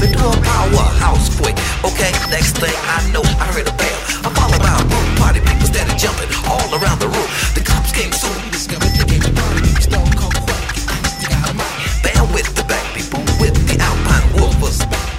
move into a powerhouse quick. Okay, next thing I know, I heard a bell. I followed out, party people started jumping all around the room. The cops came soon, discovered the game party people stone cold quick. Band with the back people with the Alpine Wolfers.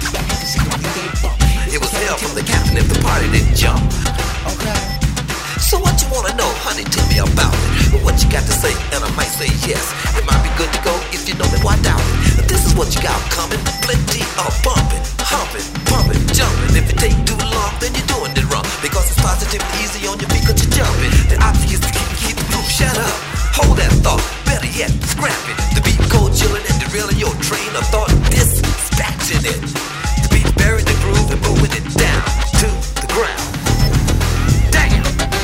It was hell from the captain if the party didn't jump. Okay. So what you wanna know, honey, tell me about it. What you got to say, and I might say yes. It might be good to go if you know me, why doubt it? But this is what you got coming, plenty of bumping, humping, pumping, jumping. If it take too long, then you're doing it wrong. Because it's positive and easy on your feet, cause you're jumping. The option is to keep the groove, shut up. Hold that thought, better yet, scrap it. The beat cold chilling and derailing your train of thought, dispatching it. The beat buried the groove and moving it down to the ground. Damn!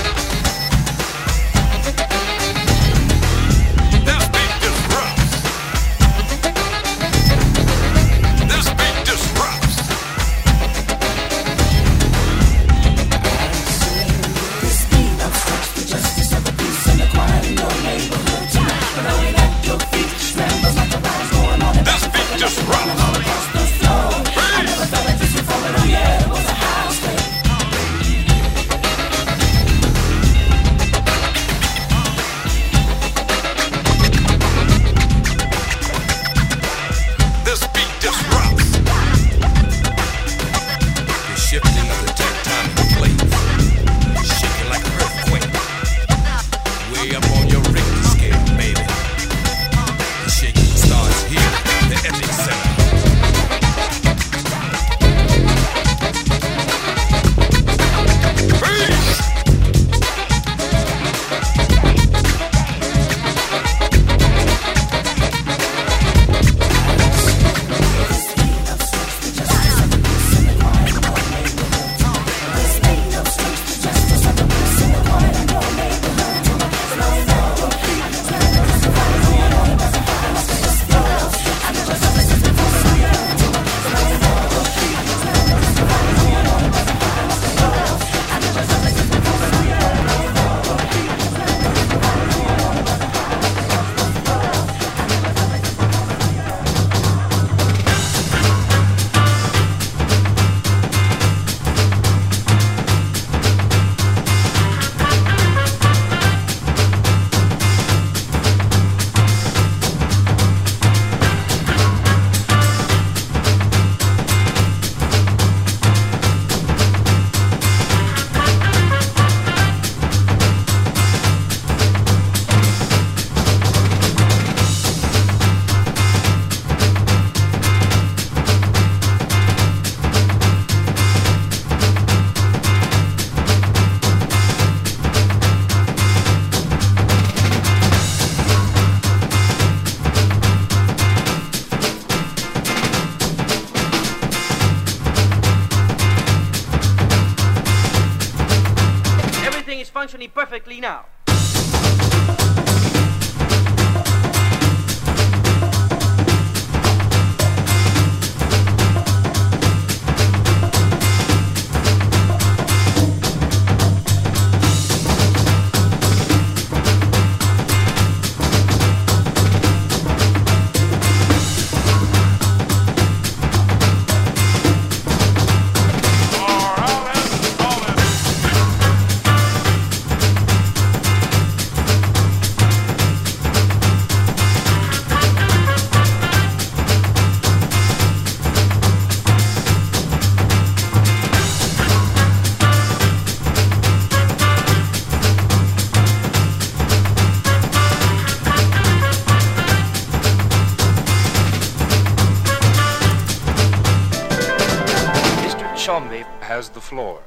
Functioning perfectly now. Has the floor.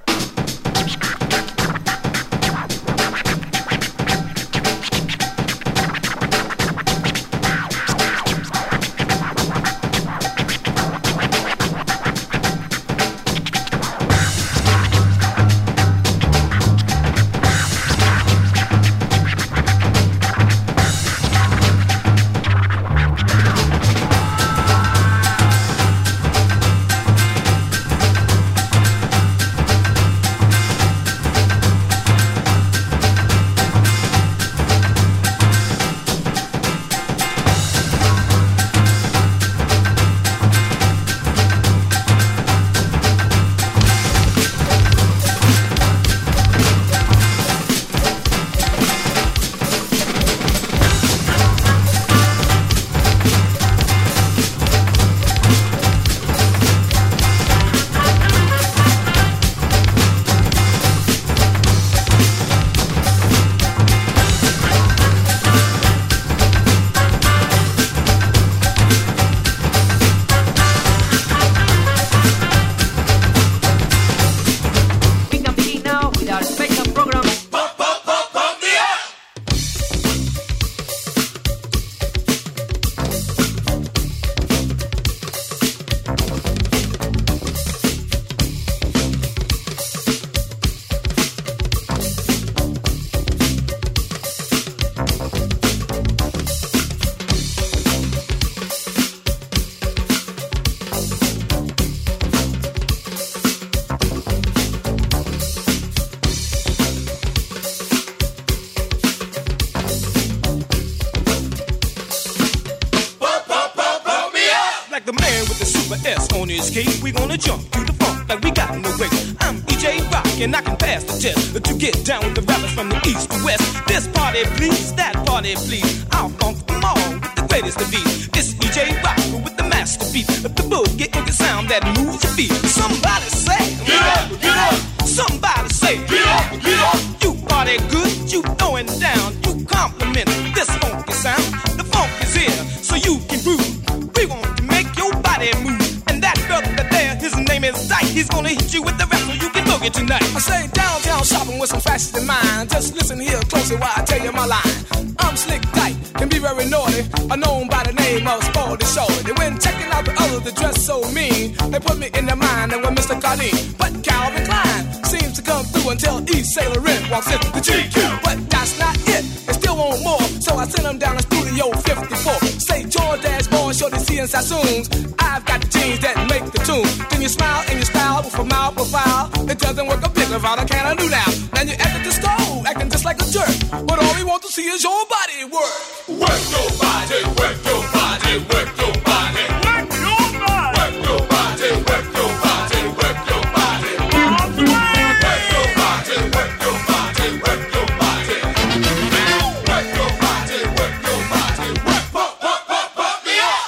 we gonna jump to the funk like we got no way. I'm EJ Rock and I can pass the test to get down with the rappers from the east to west. This party please, that party please. I'll funk them all with the greatest of these. This EJ Rock with the master beat, the boogie sound that moves your feet. Somebody say, get up, get up. Somebody say, get up, get up. You party good, you throwing down, you compliment this funky sound. The funk is here, so you can groove. We want to make your body move. And that brother there, his name is Dyke. He's gonna hit you with the rap so you can boogie tonight. I say downtown shopping with some fashion in mind. Just listen here closely while I tell you my line. I'm Slick Dyke, can be very naughty. I'm known by the name of Sporty Shorty. When checking out the others that dress so mean, they put me in their mind and with Mr. Cardine. But Calvin Klein seems to come through until East Sailor Red walks in the GQ. But that's not it, they still want more. So I sent them down to Studio 54. Say George Dashboard, Shorty C and Sassoons. I've got the jeans that make the tune. Then you smile and you style with a mild profile. It doesn't work a bit without a can of do now. Now you at the stove, acting just like a jerk. But all we want to see is your body work. Work your body, work your body, work your body. Work your body. Work your body, work your body, work your body. Work your body, work your body, work your body. Work your body, work your body, work, pump me up.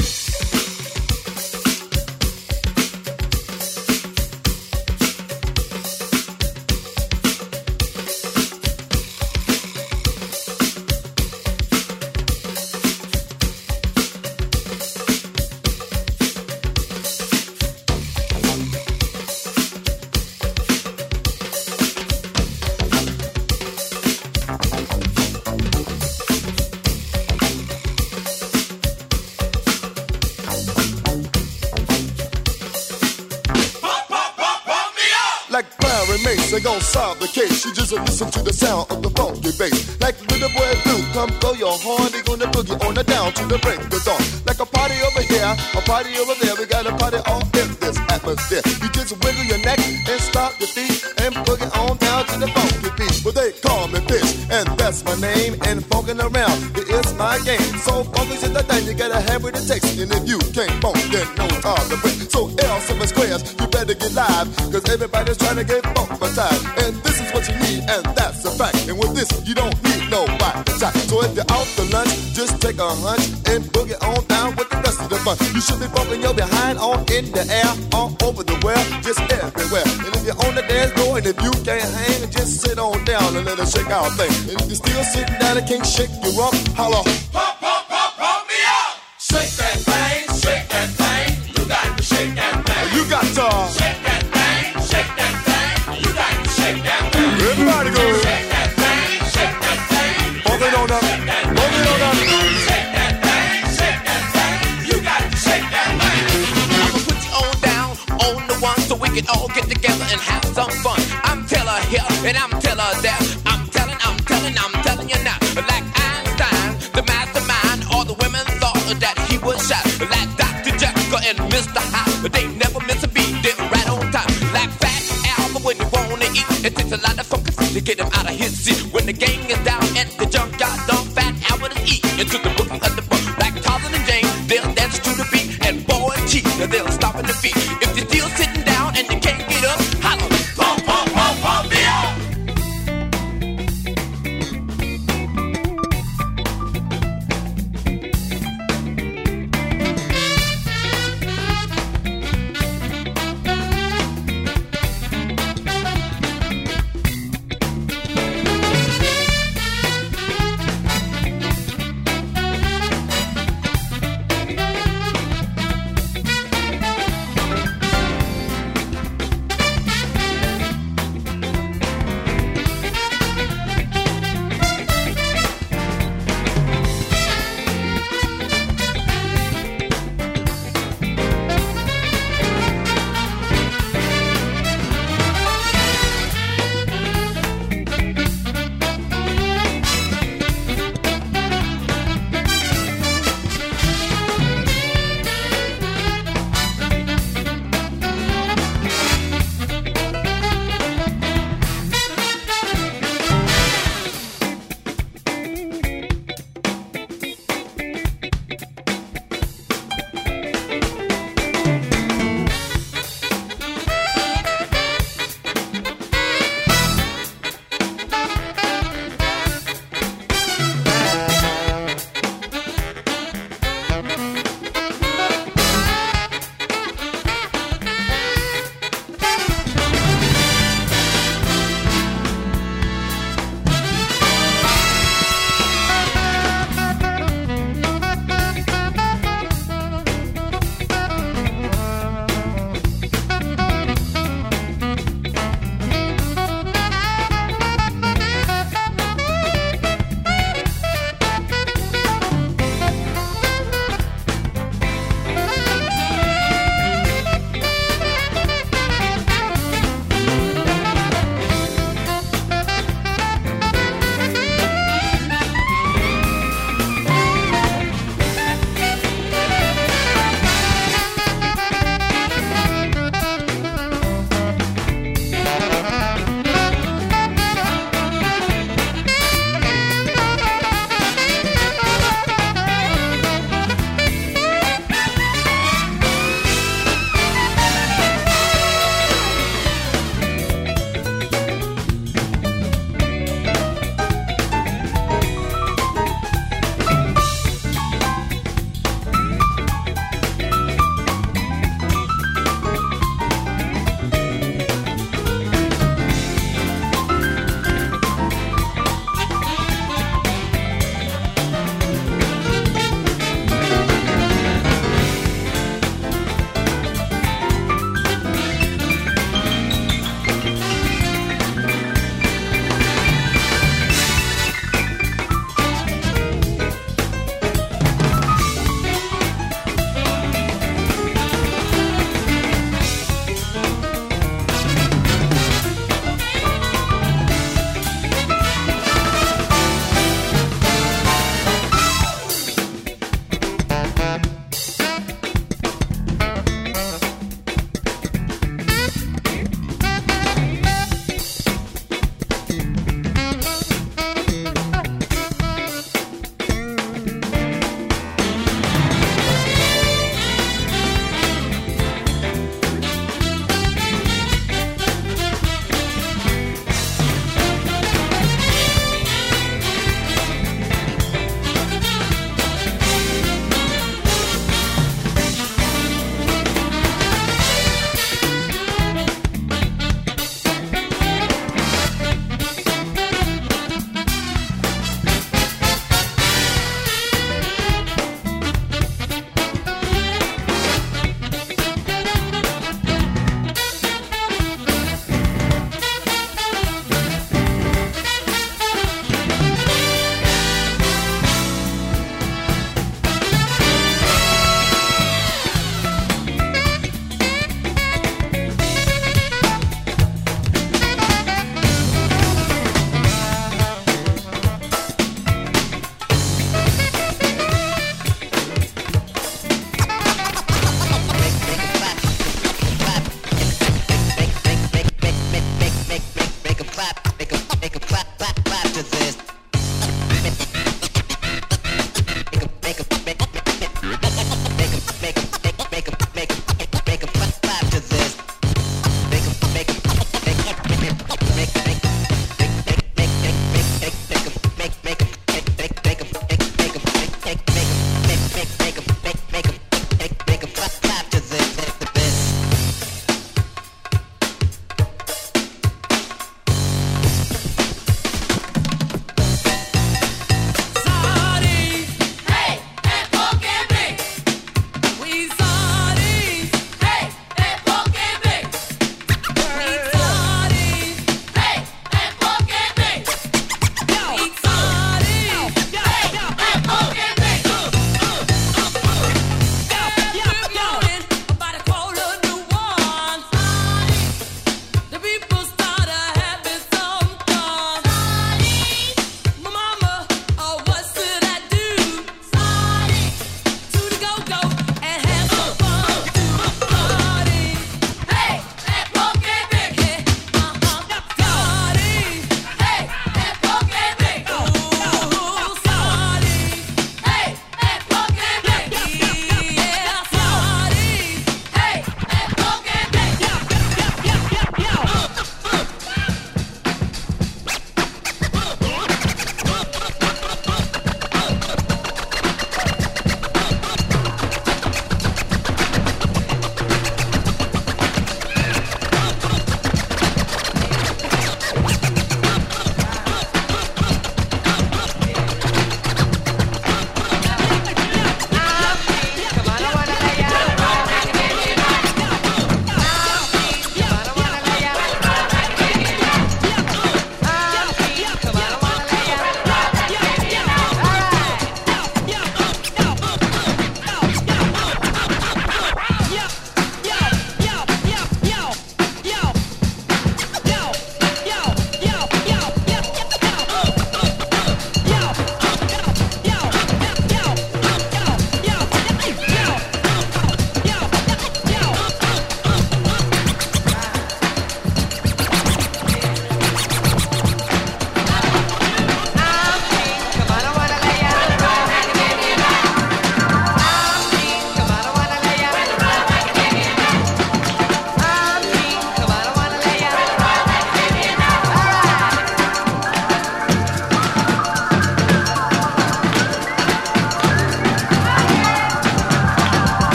They gon' solve the case. You just listen to the sound of the funky bass. Like little boy blue, come throw your horn. They gonna boogie on the down to the break of dawn. Like a party over here, a party over there. We got a party all in this atmosphere. You just wiggle your neck and stop your feet and boogie on down to the funky beat. Well, they call me Fish, and that's my name. And funkin' around, it is my game. So funky's in the thing, you gotta have what it takes. And if you can't funk, then no time to break. So L7 squares, you better get live, cause everybody's trying to get funk by time. And this is what you need, and that's a fact. And with this, you don't need no right attack. So if you're out to lunch, just take a hunch and boogie on down with the rest of the fun. You should be bumping your behind all in the air, all over the world, just everywhere. And if you're on the dance floor, and if you can't hang, just sit on down and let it shake out thing. And if you're still sitting down and can't shake your rump, holla, pump me up. Shake that thing, shake that thing. You got to shake that thing. You got to shake that thing, shake that thing. You got to shake that thing. Everybody go. Shake that thing, shake that thing. Bump it on up, bump it on up. Shake that thing, shake that thing. You got to shake that thing. I'ma put you on down on the one so we can all get together and have some fun. I'm Teller here and I'm Teller there. I'm telling you now. Like Einstein, the mastermind, all the women thought that he was shot. Like Dr. Jekyll and Mr. Hyde, they never miss a beat, they're right on time. Like Fat Albert when you wanna eat, it takes a lot of funky food to get him out of his seat. When the gang is down at the junkyard, dumb Fat Albert is eating into the boogie of the book. Like Tarzan and Jane, they'll dance to the beat, and Boy and Chief, they'll stop in the feet. If you're still sitting down and you can't get up, holla, pump me up.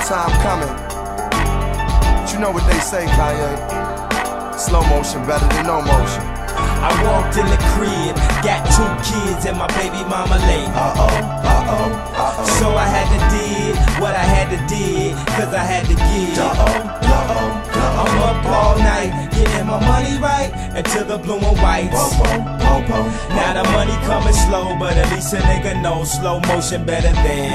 time coming. But you know what they say, Kanye? Slow motion better than no motion. I walked in the crib, got 2 kids and my baby mama late. So I had to did what I had to did, cause I had to give. I'm up all night, getting my money right until the blue and whites. Now the money coming slow, but at least a nigga knows slow motion better than.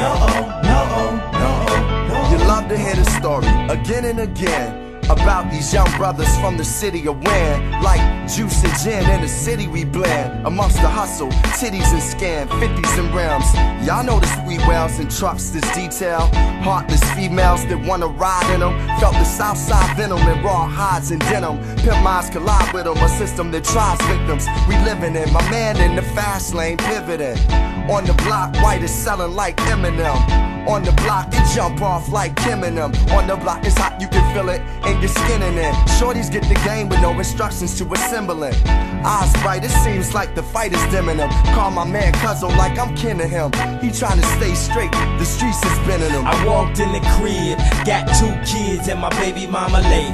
You love to hear the story again and again about these young brothers from the city of Wynn. Like juice and gin in the city we blend. Amongst the hustle, titties and scam, 50s and rims. Y'all know the sweet wells and trucks this detail. Heartless females that wanna ride in them. Felt the south side venom and raw hides and denim. Pimp minds collide with them, a system that tries victims. We living in, my man in the fast lane pivoting. On the block, white is selling like Eminem. On the block, it jump off like Kim and them. On the block, it's hot, you can feel it in your skin and in. Shorties get the game with no instructions to assemble it. Eyes bright, it seems like the fight is dimming him. Call my man Cuzzo like I'm kin to him. He trying to stay straight, the streets is spinning him. I walked in the crib, got 2 kids and my baby mama late.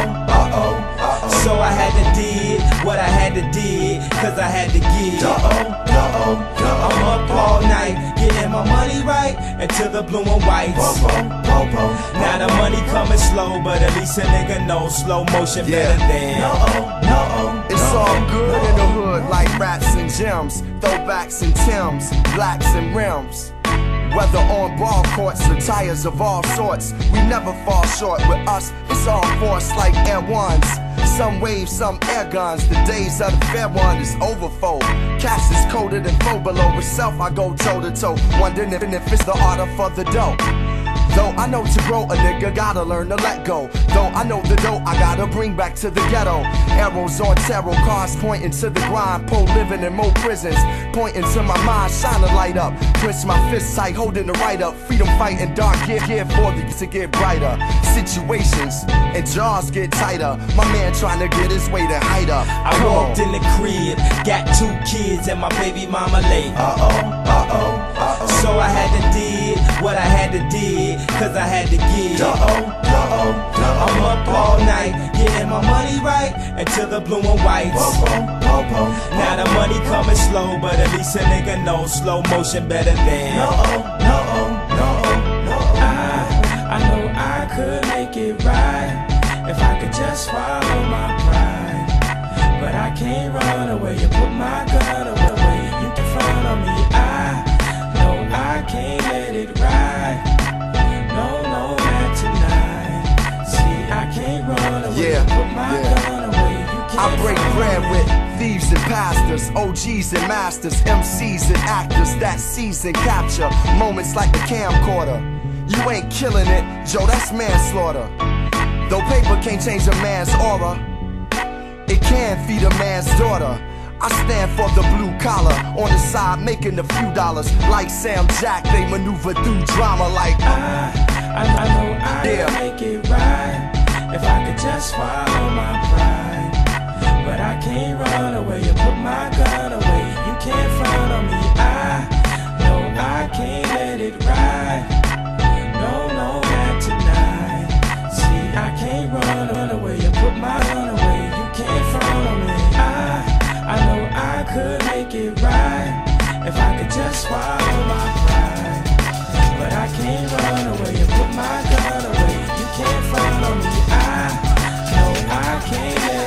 So I had to did what I had to did, cause I had to give. I'm up all night, getting my money right until the blue and whites. Now the money coming slow, but at least a nigga knows slow motion better than. It's all good in the hood like rats and gems, throwbacks and Timbs, blacks and rims. Whether on ball courts or tires of all sorts, we never fall short. With us, it's all force like Air Ones. Some waves, some air guns. The days of the fair one is overfold. Cash is colder than foe below. With self, I go toe to toe. Wondering if it's the order for the dough. Though I know to grow, a nigga gotta learn to let go. Though I know the dough, I gotta bring back to the ghetto. Arrows on tarot cards pointing to the grind. Pole living in more prisons, pointing to my mind, shine a light up. Twist my fist tight, holding the right up. Freedom fighting dark, gear for the to get brighter. Situations and jaws get tighter. My man trying to get his way to height up. I walked in the crib, got 2 kids and my baby mama late. So I had to did what I had to did, cause I had to give. I'm up all night, getting my money right until the blue and whites. Now the money coming slow, but at least a nigga knows slow motion better than. I know I could make it right if I could just swallow my pride. But I can't run away, you put my gun away. You can front on me, I know I can't let it ride. No, not tonight. See, I can't run away, put my gun away. You can't I break bread with thieves and pastors, OGs and masters, MCs and actors that season capture moments like the camcorder. You ain't killing it, Joe, that's manslaughter. Though paper can't change a man's aura, it can feed a man's daughter. I stand for the blue collar, on the side making a few dollars. Like Sam Jack, they maneuver through drama like I know I could make it right if I could just swallow my pride. But I can't run away, you put my gun away. You can't front on me, I know I can't let it ride. No, not tonight. See, I can't run away, you put my gun away. You can't front on me, I know I could make it right if I could just swallow my pride. But I can't run away and put my gun away. You can't front on me, I know I can't let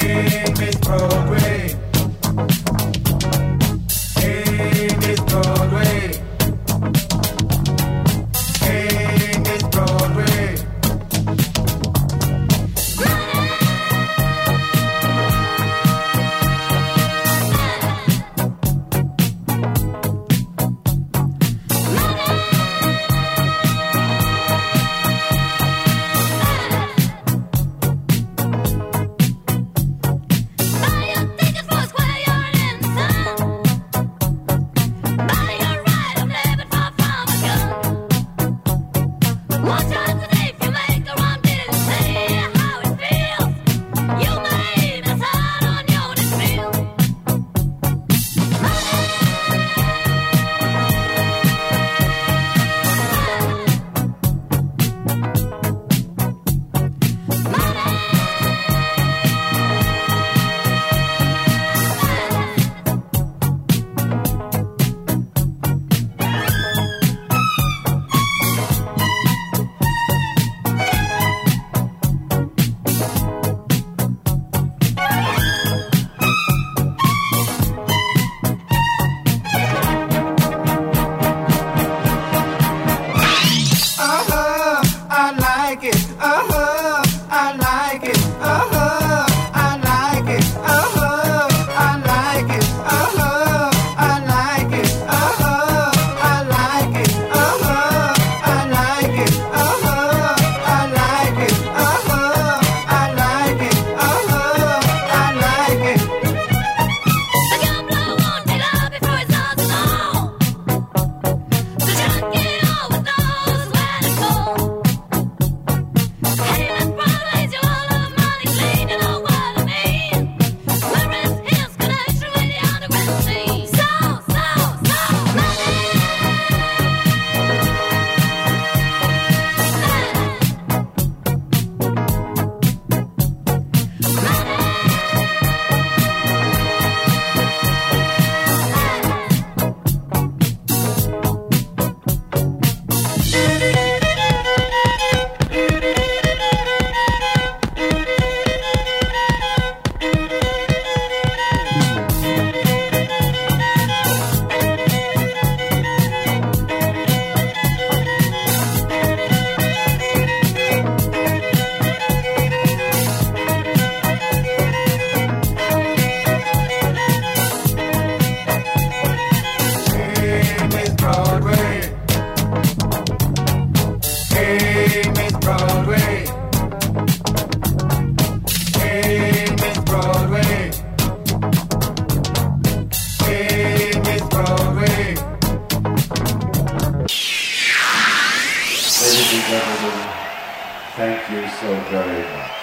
Ladies and gentlemen, thank you so very much.